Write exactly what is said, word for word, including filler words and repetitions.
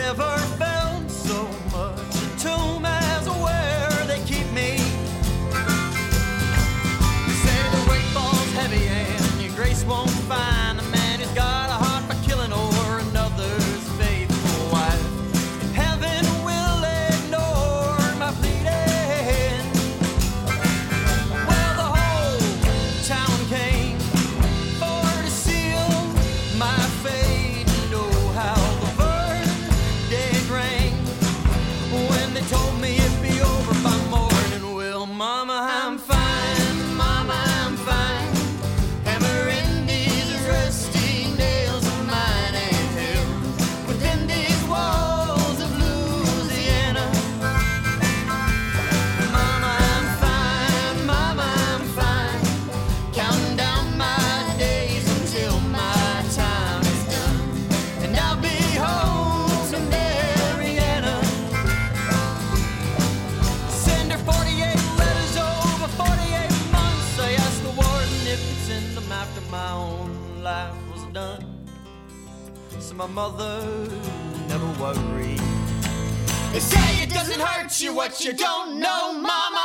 ever felt so much a tomb as where they keep me. They say the weight falls heavy and your grace won't find a man who's got a heart for killing or another's faithful wife. Heaven will ignore my pleading. Well, the whole town came for to seal my fate. Oh, how the verdict rang when they told me it'd be over by morning. Well, mama, I'm fine, mama, I'm fine. Hammering these rusty nails of mine and hell within these walls of Louisiana. Mama, I'm fine, mama, I'm fine. Counting down my days until my time is done, and I'll be home to Mariana. Send her forty-eight letters over forty-eight months. I asked the warden if he'd send them after my own life was done, so my mother never worried. They say it doesn't hurt you what you don't know, mama.